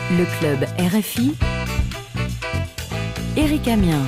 Le club RFI, Éric Amiens.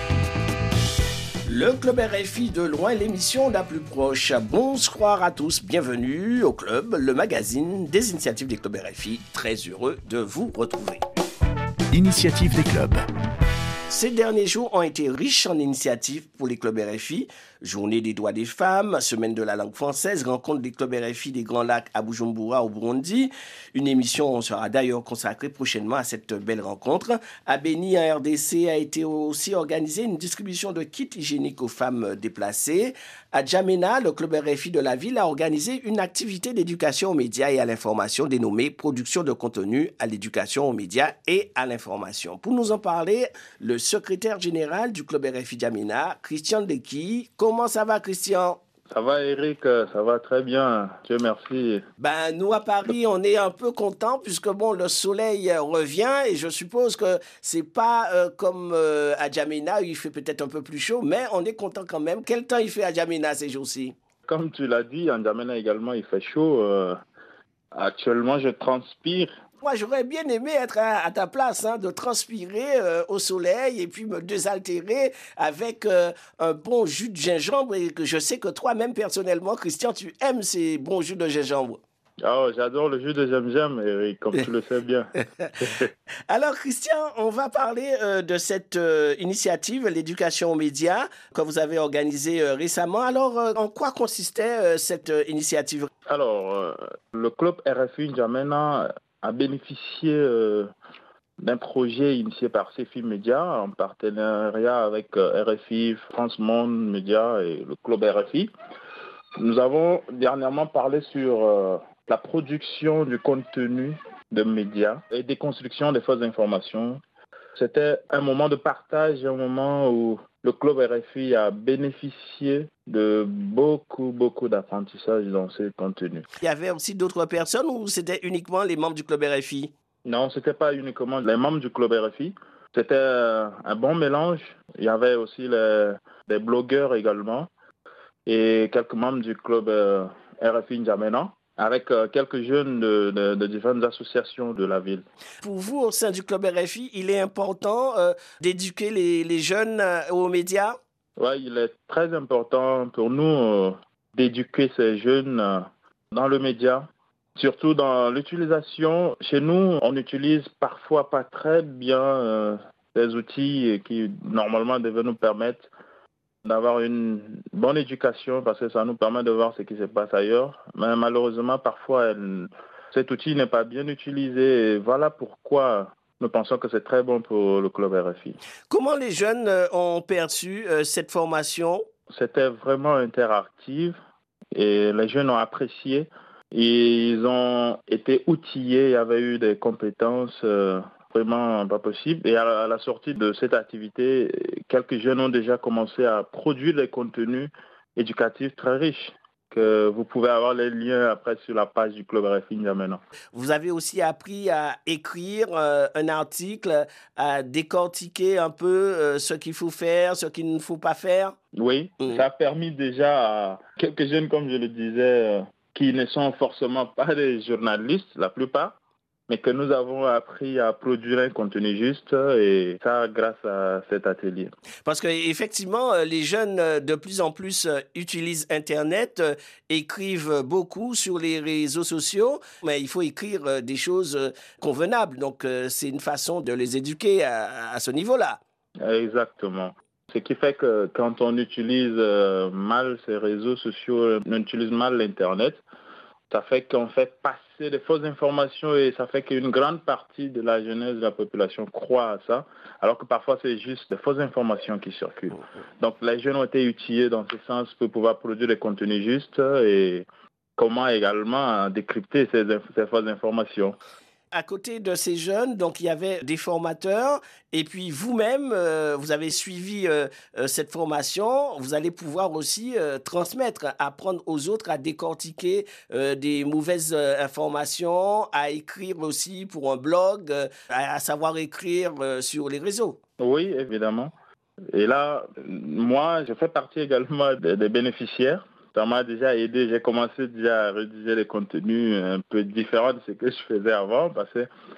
Le club RFI de loin, l'émission la plus proche. Bonsoir à tous, bienvenue au club, le magazine des initiatives des clubs RFI. Très heureux de vous retrouver. Initiative des clubs. Ces derniers jours ont été riches en initiatives pour les clubs RFI. Journée des droits des femmes, semaine de la langue française, rencontre des clubs RFI des Grands Lacs à Bujumbura au Burundi. Une émission sera d'ailleurs consacrée prochainement à cette belle rencontre. À Beni, en RDC, a été aussi organisée une distribution de kits hygiéniques aux femmes déplacées. À Djamena, le club RFI de la ville a organisé une activité d'éducation aux médias et à l'information dénommée Production de contenu à l'éducation aux médias et à l'information. Pour nous en parler, le secrétaire général du club RFI Djamena, Christian Deki. Comment ça va, Christian? Ça va, Eric, ça va très bien. Dieu merci. Nous, à Paris, on est un peu contents puisque le soleil revient et je suppose que c'est pas comme à Djamena où il fait peut-être un peu plus chaud, mais on est content quand même. Quel temps il fait à Djamena ces jours-ci? Comme tu l'as dit, en Djamena également, il fait chaud. Actuellement, je transpire. Moi, j'aurais bien aimé être à ta place, de transpirer au soleil et puis me désaltérer avec un bon jus de gingembre. Et que je sais que toi-même, personnellement, Christian, tu aimes ces bons jus de gingembre. Oh, j'adore le jus de gingembre, Eric, comme tu le sais bien. Alors, Christian, on va parler de cette initiative, l'éducation aux médias, que vous avez organisée récemment. Alors, en quoi consistait cette initiative? Alors, le club RFI N'Djamena a bénéficié d'un projet initié par CEFI Média en partenariat avec RFI, France Monde Média et le club RFI. Nous avons dernièrement parlé sur la production du contenu de médias et des constructions des fausses informations. C'était un moment de partage, un moment où le club RFI a bénéficié de beaucoup d'apprentissage dans ces contenus. Il y avait aussi d'autres personnes ou c'était uniquement les membres du club RFI? Non, ce n'était pas uniquement les membres du club RFI. C'était un bon mélange. Il y avait aussi des blogueurs également et quelques membres du club RFI N'Djamena, avec quelques jeunes de différentes associations de la ville. Pour vous, au sein du club RFI, il est important d'éduquer les jeunes aux médias? Oui, il est très important pour nous d'éduquer ces jeunes dans le média, surtout dans l'utilisation. Chez nous, on utilise parfois pas très bien des outils qui normalement devaient nous permettre d'avoir une bonne éducation parce que ça nous permet de voir ce qui se passe ailleurs. Mais malheureusement, parfois, cet outil n'est pas bien utilisé. Et voilà pourquoi nous pensons que c'est très bon pour le club RFI. Comment les jeunes ont perçu cette formation? C'était vraiment interactif et les jeunes ont apprécié. Et ils ont été outillés, il y avait eu des compétences vraiment pas possible. Et à la sortie de cette activité, quelques jeunes ont déjà commencé à produire des contenus éducatifs très riches, que vous pouvez avoir les liens après sur la page du club RFI N'Djamena. Vous avez aussi appris à écrire un article, à décortiquer un peu ce qu'il faut faire, ce qu'il ne faut pas faire? Oui, ça a permis déjà à quelques jeunes, comme je le disais, qui ne sont forcément pas des journalistes, la plupart, mais que nous avons appris à produire un contenu juste et ça grâce à cet atelier. Parce qu'effectivement, les jeunes de plus en plus utilisent Internet, écrivent beaucoup sur les réseaux sociaux, mais il faut écrire des choses convenables. Donc, c'est une façon de les éduquer à ce niveau-là. Exactement. Ce qui fait que quand on utilise mal ces réseaux sociaux, on utilise mal l'Internet, ça fait qu'on fait passer des fausses informations et ça fait qu'une grande partie de la jeunesse de la population croit à ça, alors que parfois c'est juste des fausses informations qui circulent. Donc les jeunes ont été outillés dans ce sens pour pouvoir produire des contenus justes et comment également décrypter ces fausses informations. À côté de ces jeunes, donc il y avait des formateurs et puis vous-même, vous avez suivi cette formation. Vous allez pouvoir aussi transmettre, apprendre aux autres à décortiquer des mauvaises informations, à écrire aussi pour un blog, à savoir écrire sur les réseaux. Oui, évidemment. Et là, moi, je fais partie également des bénéficiaires. Ça m'a déjà aidé. J'ai commencé déjà à rédiger des contenus un peu différents de ce que je faisais avant parce que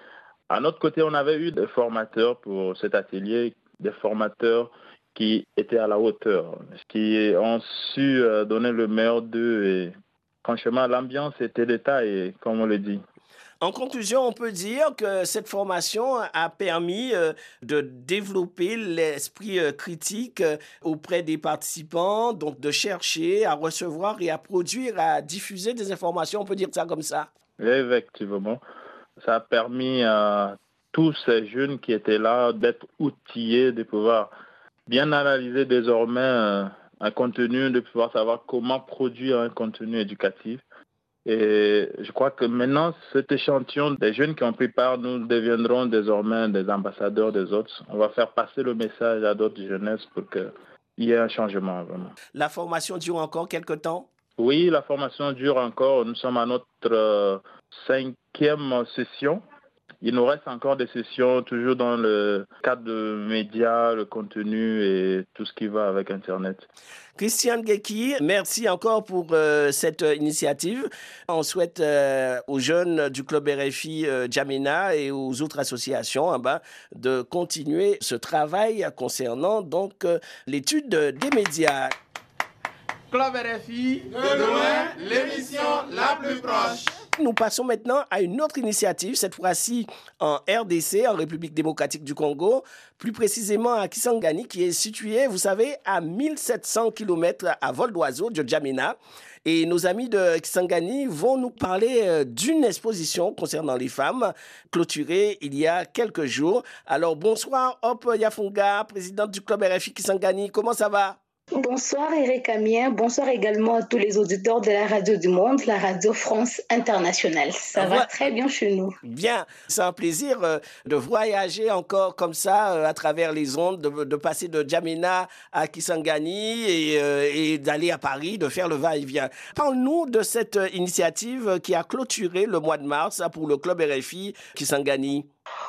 À notre côté, on avait eu des formateurs pour cet atelier, des formateurs qui étaient à la hauteur, qui ont su donner le meilleur d'eux. Et franchement, l'ambiance était de taille, comme on le dit. En conclusion, on peut dire que cette formation a permis de développer l'esprit critique auprès des participants, donc de chercher à recevoir et à produire, à diffuser des informations, on peut dire ça comme ça. Effectivement, ça a permis à tous ces jeunes qui étaient là d'être outillés, de pouvoir bien analyser désormais un contenu, de pouvoir savoir comment produire un contenu éducatif. Et je crois que maintenant, cet échantillon des jeunes qui ont pris part, nous deviendrons désormais des ambassadeurs des autres. On va faire passer le message à d'autres jeunesses pour qu'il y ait un changement, vraiment. La formation dure encore quelque temps? Oui, la formation dure encore. Nous sommes à notre 5e session. Il nous reste encore des sessions, toujours dans le cadre de médias, le contenu et tout ce qui va avec Internet. Christiane Guéki, merci encore pour cette initiative. On souhaite aux jeunes du club RFI N'Djamena et aux autres associations de continuer ce travail concernant donc l'étude des médias. Club RFI, de loin, l'émission la plus proche. Nous passons maintenant à une autre initiative, cette fois-ci en RDC, en République démocratique du Congo, plus précisément à Kisangani, qui est situé, vous savez, à 1700 km à vol d'oiseau de N'Djamena. Et nos amis de Kisangani vont nous parler d'une exposition concernant les femmes, clôturée il y a quelques jours. Alors bonsoir, Hop Yafunga, présidente du club RFI Kisangani, comment ça va ? Bonsoir Eric Amien, bonsoir également à tous les auditeurs de la Radio du Monde, la Radio France Internationale. Ça va très bien chez nous. Bien, c'est un plaisir de voyager encore comme ça à travers les ondes, de passer de N'Djamena à Kisangani et d'aller à Paris, de faire le va-et-vient. Parle-nous de cette initiative qui a clôturé le mois de mars pour le club RFI Kisangani.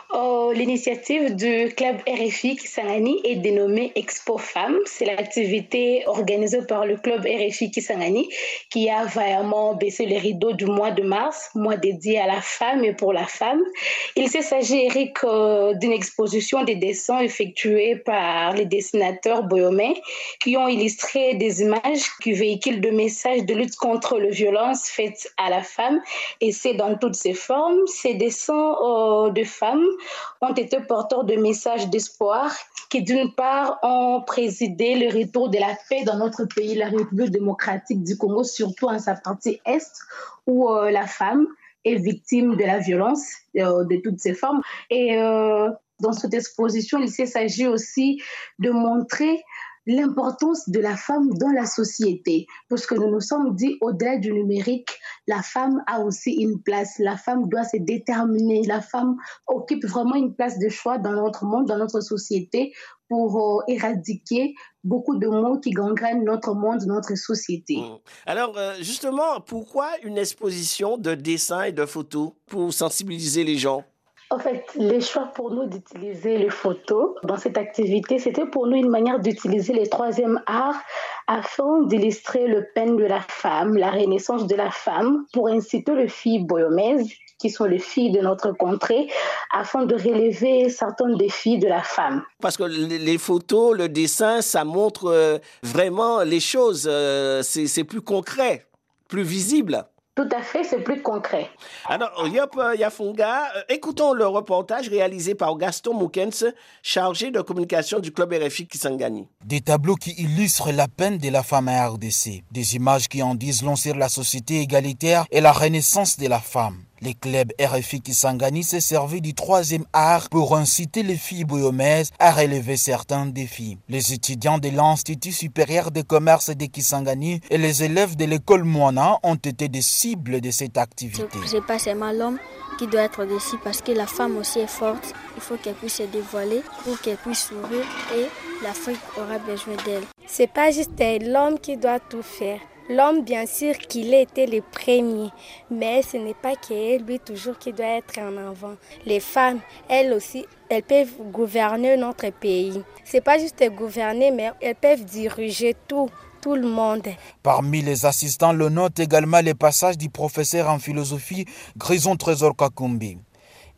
L'initiative du club RFI Kisangani est dénommée Expo Femmes. C'est l'activité organisée par le club RFI Kisangani qui a vaillamment baissé les rideaux du mois de mars, mois dédié à la femme et pour la femme. Il s'agit, Eric, d'une exposition des dessins effectués par les dessinateurs boyomais qui ont illustré des images qui véhiculent des messages de lutte contre les violences faites à la femme, et c'est dans toutes ses formes. Ces dessins de femmes ont été porteurs de messages d'espoir qui, d'une part, ont présidé le retour de la paix dans notre pays, la République démocratique du Congo, surtout en sa partie est, où la femme est victime de la violence de toutes ses formes. Et dans cette exposition, il s'agit aussi de montrer l'importance de la femme dans la société, parce que nous nous sommes dit, au-delà du numérique, la femme a aussi une place, la femme doit se déterminer, la femme occupe vraiment une place de choix dans notre monde, dans notre société, pour éradiquer beaucoup de maux qui gangrènent notre monde, notre société. Alors, justement, pourquoi une exposition de dessins et de photos pour sensibiliser les gens ? En fait, le choix pour nous d'utiliser les photos dans cette activité, c'était pour nous une manière d'utiliser les troisièmes arts afin d'illustrer le peine de la femme, la renaissance de la femme, pour inciter les filles boyomaises, qui sont les filles de notre contrée, afin de relever certains défis de la femme. Parce que les photos, le dessin, ça montre vraiment les choses, c'est plus concret, plus visible. Tout à fait, c'est plus concret. Alors, Yop Yafunga, écoutons le reportage réalisé par Gaston Moukens, chargé de communication du club RFI Kisangani. Des tableaux qui illustrent la peine de la femme à RDC, des images qui en disent long sur la société égalitaire et la renaissance de la femme. Le club RFI Kisangani s'est servi du troisième art pour inciter les filles boyomaises à relever certains défis. Les étudiants de l'Institut supérieur de commerce de Kisangani et les élèves de l'école Moana ont été des cibles de cette activité. C'est pas seulement l'homme qui doit être dessus parce que la femme aussi est forte. Il faut qu'elle puisse se dévoiler pour qu'elle puisse sourire et l'Afrique aura besoin d'elle. C'est pas juste l'homme qui doit tout faire. L'homme, bien sûr, qu'il ait été le premier, mais ce n'est pas que lui toujours qui doit être en avant. Les femmes, elles aussi, elles peuvent gouverner notre pays. C'est pas juste gouverner, mais elles peuvent diriger tout le monde. Parmi les assistants, l'on note également les passages du professeur en philosophie Grison Trésor Kakumbi.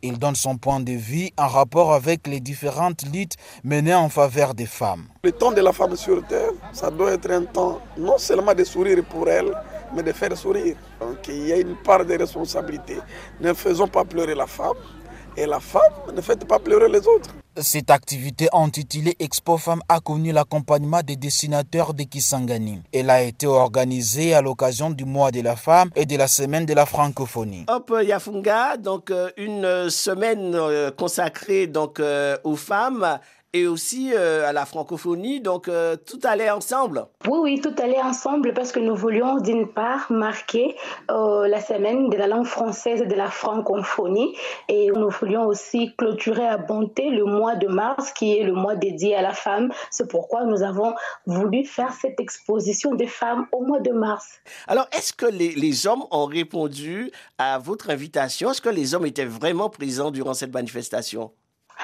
Il donne son point de vue en rapport avec les différentes luttes menées en faveur des femmes. Le temps de la femme sur terre, ça doit être un temps non seulement de sourire pour elle, mais de faire sourire. Donc il y a une part de responsabilité. Ne faisons pas pleurer la femme, et la femme ne faites pas pleurer les autres. Cette activité intitulée Expo Femmes a connu l'accompagnement des dessinateurs de Kisangani. Elle a été organisée à l'occasion du mois de la femme et de la semaine de la francophonie. Hop Yafunga, donc une semaine consacrée donc aux femmes et aussi à la francophonie, donc tout allait ensemble. Oui, tout allait ensemble parce que nous voulions d'une part marquer la semaine de la langue française et de la francophonie et nous voulions aussi clôturer à bonté le mois de mars qui est le mois dédié à la femme. C'est pourquoi nous avons voulu faire cette exposition des femmes au mois de mars. Alors, est-ce que les hommes ont répondu à votre invitation? Est-ce que les hommes étaient vraiment présents durant cette manifestation?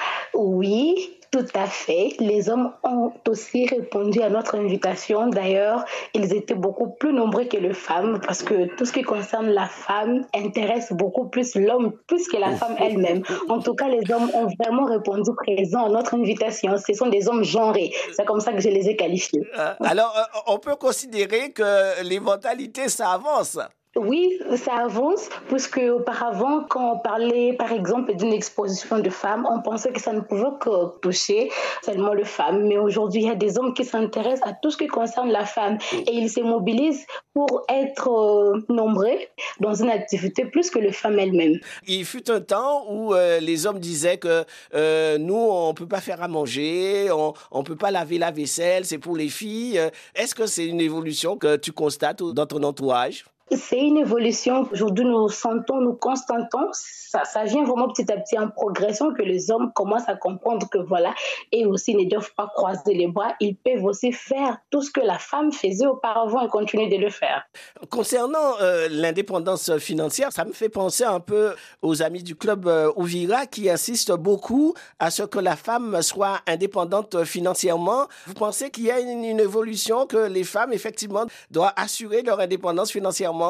Oui, tout à fait. Les hommes ont aussi répondu à notre invitation. D'ailleurs, ils étaient beaucoup plus nombreux que les femmes parce que tout ce qui concerne la femme intéresse beaucoup plus l'homme plus que la femme elle-même. En tout cas, les hommes ont vraiment répondu présent à notre invitation. Ce sont des hommes genrés. C'est comme ça que je les ai qualifiés. Alors, on peut considérer que les mentalités, ça avance. Oui, ça avance, puisque auparavant, quand on parlait, par exemple, d'une exposition de femmes, on pensait que ça ne pouvait que toucher seulement les femmes. Mais aujourd'hui, il y a des hommes qui s'intéressent à tout ce qui concerne la femme et ils se mobilisent pour être nombreux dans une activité plus que les femmes elles-mêmes. Il fut un temps où les hommes disaient que nous, on ne peut pas faire à manger, on ne peut pas laver la vaisselle, c'est pour les filles. Est-ce que c'est une évolution que tu constates dans ton entourage? C'est une évolution. Aujourd'hui, nous sentons, nous constatons, ça vient vraiment petit à petit en progression que les hommes commencent à comprendre que voilà, et aussi ne doivent pas croiser les bras. Ils peuvent aussi faire tout ce que la femme faisait auparavant et continuer de le faire. Concernant l'indépendance financière, ça me fait penser un peu aux amis du club Ouvira qui insistent beaucoup à ce que la femme soit indépendante financièrement. Vous pensez qu'il y a une évolution, que les femmes, effectivement, doivent assurer leur indépendance financièrement?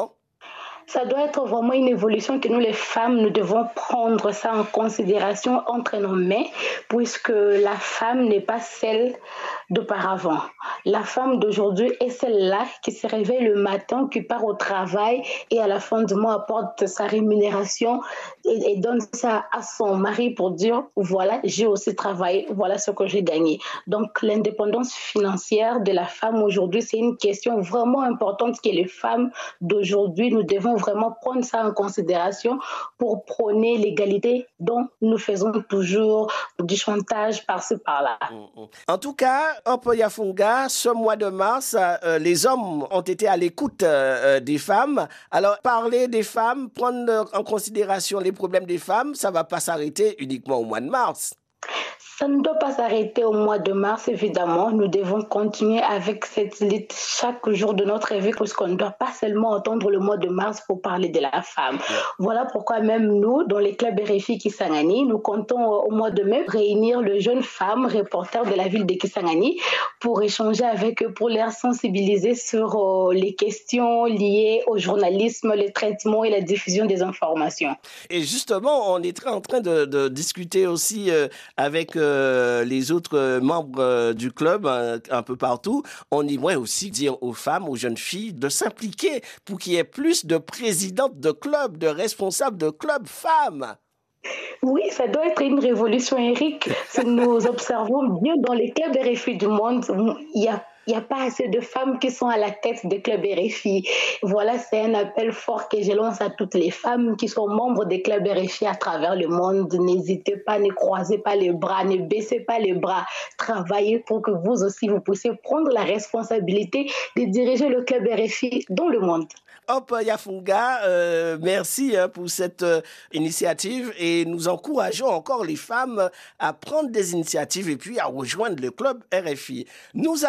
Ça doit être vraiment une évolution que nous, les femmes, nous devons prendre ça en considération entre nos mains, puisque la femme n'est pas celle d'auparavant. La femme d'aujourd'hui est celle-là qui se réveille le matin, qui part au travail et à la fin du mois apporte sa rémunération et donne ça à son mari pour dire voilà, j'ai aussi travaillé, voilà ce que j'ai gagné. Donc l'indépendance financière de la femme aujourd'hui, c'est une question vraiment importante que les femmes d'aujourd'hui, nous devons vraiment prendre ça en considération pour prôner l'égalité dont nous faisons toujours du chantage par-ci par-là. En tout cas, Hop Yafunga, ce mois de mars, les hommes ont été à l'écoute des femmes. Alors, parler des femmes, prendre en considération les problèmes des femmes, ça ne va pas s'arrêter uniquement au mois de mars. Ça ne doit pas s'arrêter au mois de mars, évidemment. Nous devons continuer avec cette lutte chaque jour de notre vie, puisqu'on ne doit pas seulement attendre le mois de mars pour parler de la femme. Voilà pourquoi même nous, dans les clubs RFI Kisangani, nous comptons au mois de mai réunir les jeunes femmes reporters de la ville de Kisangani pour échanger avec eux, pour les sensibiliser sur les questions liées au journalisme, le traitement et la diffusion des informations. Et justement, on est en train de discuter aussi avec les autres membres du club un peu partout. On aimerait aussi dire aux femmes, aux jeunes filles de s'impliquer pour qu'il y ait plus de présidentes de clubs, de responsables de clubs femmes. Oui, ça doit être une révolution, Eric. Si nous observons bien dans les clubs RFI du monde, il n'y a pas assez de femmes qui sont à la tête des clubs RFI. Voilà, c'est un appel fort que je lance à toutes les femmes qui sont membres des clubs RFI à travers le monde. N'hésitez pas, ne croisez pas les bras, ne baissez pas les bras. Travaillez pour que vous aussi, vous puissiez prendre la responsabilité de diriger le club RFI dans le monde. Hop Yafunga, merci pour cette initiative et nous encourageons encore les femmes à prendre des initiatives et puis à rejoindre le club RFI. Nous avons avec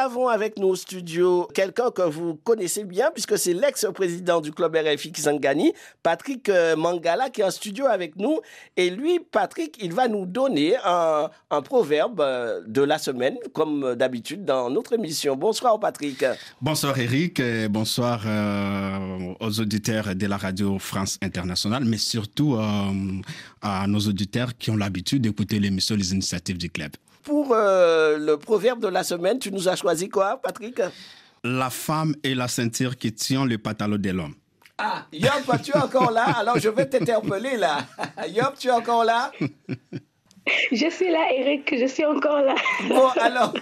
avec nous au studio quelqu'un que vous connaissez bien, puisque c'est l'ex-président du club RFI Kisangani, Patrick Mangala, qui est en studio avec nous. Et lui, Patrick, il va nous donner un proverbe de la semaine, comme d'habitude dans notre émission. Bonsoir Patrick. Bonsoir Eric, bonsoir aux auditeurs de la radio France Internationale, mais surtout à nos auditeurs qui ont l'habitude d'écouter l'émission Les Initiatives du Club. Pour le proverbe de la semaine, tu nous as choisi quoi, Patrick? La femme est la ceinture qui tient le pantalon de l'homme. Ah, Yop, tu es encore là? Alors, je vais t'interpeller là. Yop, tu es encore là? Je suis là, Eric, je suis encore là. Bon, alors,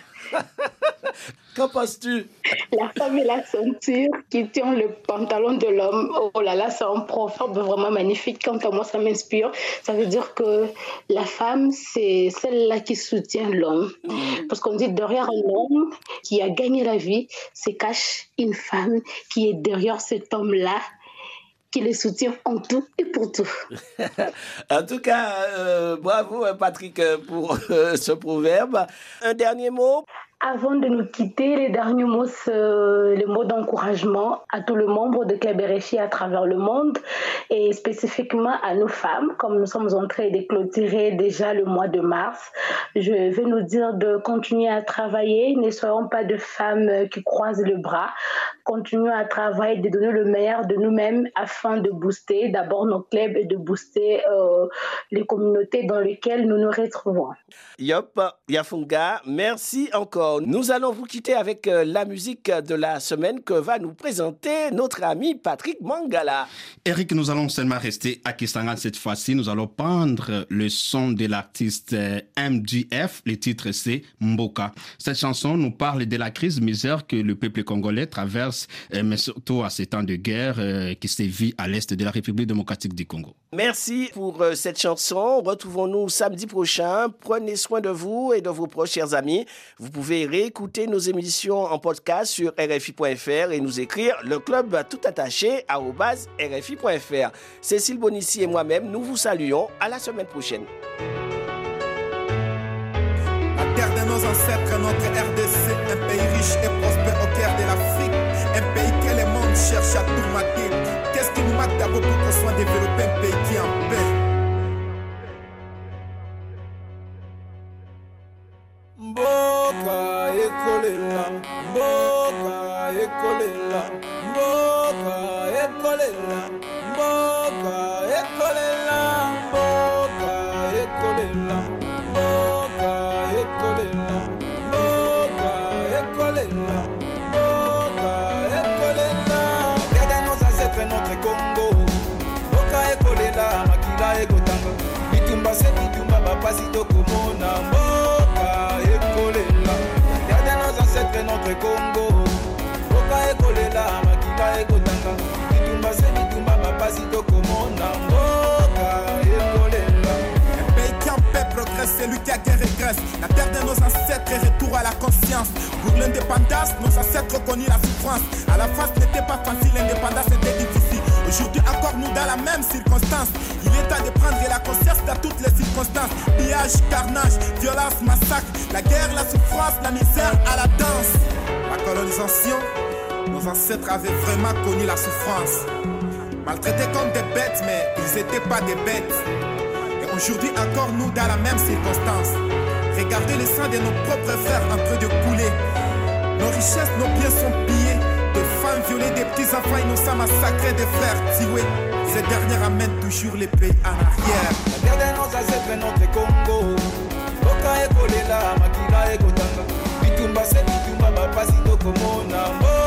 qu'en penses-tu? La femme est la ceinture qui tient le pantalon de l'homme. Oh là là, c'est un proverbe vraiment magnifique. Quant à moi, ça m'inspire. Ça veut dire que la femme, c'est celle-là qui soutient l'homme. Parce qu'on dit derrière un homme qui a gagné la vie, se cache une femme qui est derrière cet homme-là, qui les soutient en tout et pour tout. En tout cas, bravo Patrick pour ce proverbe. Un dernier mot? Avant de nous quitter, les derniers mots, c'est le mot d'encouragement à tous les membres de Club RFI à travers le monde et spécifiquement à nos femmes, comme nous sommes en train de clôturer déjà le mois de mars. Je vais nous dire de continuer à travailler, ne soyons pas de femmes qui croisent le bras, continuons à travailler, de donner le meilleur de nous-mêmes afin de booster d'abord nos clubs et de booster les communautés dans lesquelles nous nous retrouvons. Yop, Yafunga, merci encore. Nous allons vous quitter avec la musique de la semaine que va nous présenter notre ami Patrick Mangala. Eric, nous allons seulement rester à Kisangani cette fois-ci. Nous allons prendre le son de l'artiste MGF. Le titre, c'est Mboka. Cette chanson nous parle de la crise misère que le peuple congolais traverse, mais surtout à ces temps de guerre qui sévit à l'est de la République démocratique du Congo. Merci pour cette chanson. Retrouvons-nous samedi prochain. Prenez soin de vous et de vos proches, chers amis. Vous pouvez réécouter nos émissions en podcast sur rfi.fr et nous écrire le club tout attaché @rfi.fr. Cécile Bonissi et moi-même, nous vous saluons. À la semaine prochaine. La terre de nos ancêtres, notre RDC, un pays riche et prospère au cœur de l'Afrique, un pays que le monde cherche à tourmater. Qu'est-ce qui nous mate d'abord pour qu'on soit développé, un pays qui est en paix? Mboka ekolela, mboka ekolela, mboka ekolela, mboka ekolela, mboka ekolela, mboka ekolela, mboka ekolela, mboka ekolela. Regardez nos ancêtres, notre Congo. Mboka ekolela, makila ekotanga. Bitumba se bitumba bapasi tokomona. Notre Congo, Boka ekolela, makila ekotanga, bitumba se bitumba bapasi tokomona, Boka ekolela. Un pays qui en paix progresse, c'est lui qui a guerre régresse. La terre de nos ancêtres est retour à la conscience. Pour l'indépendance, nos ancêtres ont connu la souffrance. À la face n'était pas facile, l'indépendance était difficile. Aujourd'hui encore nous dans la même circonstance. Il est temps de prendre la conscience dans toutes les circonstances. Pillage, carnage, violence, massacre. La guerre, la souffrance, la misère à la danse. La colonisation, nos ancêtres avaient vraiment connu la souffrance. Maltraités comme des bêtes, mais ils n'étaient pas des bêtes. Et aujourd'hui encore nous dans la même circonstance. Regardez le sang de nos propres frères en train de couler. Nos richesses, nos biens sont pillés. Des femmes violées, des petits enfants innocents massacrés, des frères tués. Ces derniers amènent toujours les pays en arrière. Regardez nos ancêtres, notre Congo. Boka ekolela, makila ekotanga. Bitumba se bitumba bapasi tokomona.